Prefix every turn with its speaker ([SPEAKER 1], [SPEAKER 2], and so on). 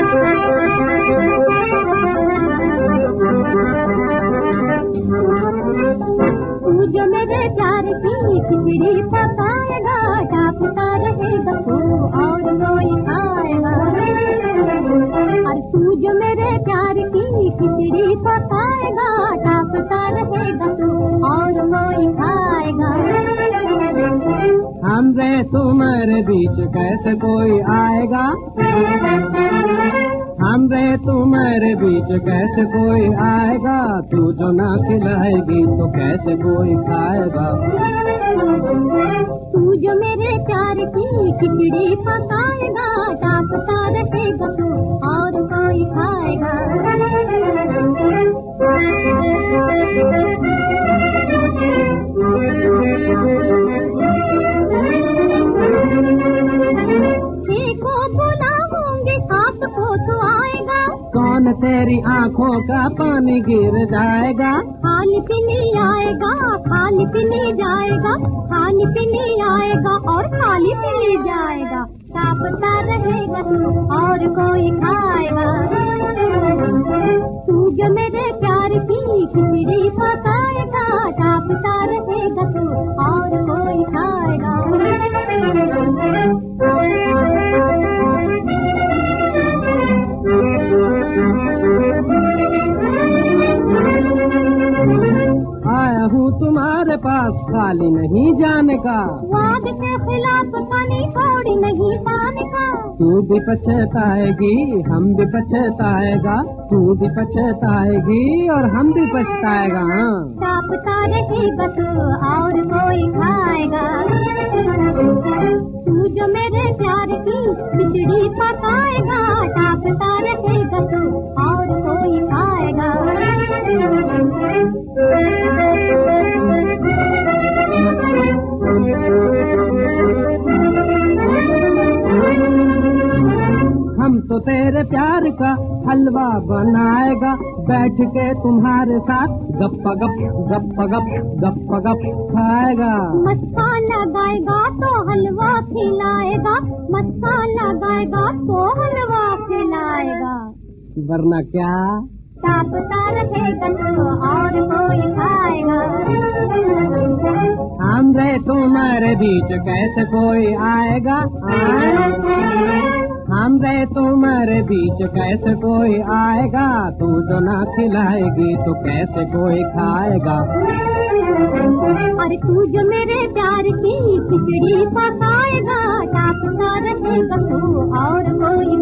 [SPEAKER 1] जो मेरे प्यार की खिचड़ी पकाएगा, टापता रहेगा तू और कोई खाएगा। और तू जो मेरे प्यार की खिचड़ी पकाएगा, टापता रहेगा तू और कोई खाएगा।
[SPEAKER 2] हमरे तुम्हारे बीच कैसे कोई आएगा, हमरे तुम्हारे बीच कैसे कोई आएगा। तू जो ना खिलाएगी तो कैसे कोई खाएगा।
[SPEAKER 1] तू जो मेरे प्यार की खिचड़ी पकाएगा, टापता रहेगा तू और कोई खाएगा। देखो बुलाऊंगी आपको तो आएगा,
[SPEAKER 2] कौन तेरी आँखों का पानी गिर जाएगा।
[SPEAKER 1] खाली पीने आएगा, खाली पीने जाएगा, खाली पीने आएगा और खाली पीने जाएगा। टापता रहेगा तू और कोई खाएगा। तू जो मेरे प्यार की खिचड़ी पकाएगा, टापता रहेगा तू और कोई खाएगा।
[SPEAKER 2] आया हूँ तुम्हारे पास खाली नहीं जाने का,
[SPEAKER 1] वाद के खिलाफ पानी थोड़ी नहीं पाने का।
[SPEAKER 2] तू भी पछताएगी हम भी पछताएगा, तू भी पछताएगी और हम भी पछताएगा।
[SPEAKER 1] टापता रहेगा तू और कोई खाएगा। तू जो मेरे प्यार की खिचड़ी पकाएगा, टापता रहेगा तू और कोई खाएगा।
[SPEAKER 2] हम तो तेरे प्यार का हलवा बनाएगा, बैठ के तुम्हारे साथ गप्पा गप गप्पा गप गप्पा गप खाएगा।
[SPEAKER 1] मस्का लगाएगा तो हलवा खिलाएगा, मस्का लगाएगा तो हलवा खिलाएगा।
[SPEAKER 2] वरना क्या
[SPEAKER 1] टापता रहेगा तू और कोई खाएगा।
[SPEAKER 2] हमरे तुम्हारे बीच कैसे कोई आएगा, हमरे तुम्हारे बीच कैसे कोई आएगा। तू जो ना खिलाएगी तो कैसे कोई खाएगा।
[SPEAKER 1] और तू जो मेरे प्यार की खिचड़ी पकाएगा, टापता रहेगा तू और कोई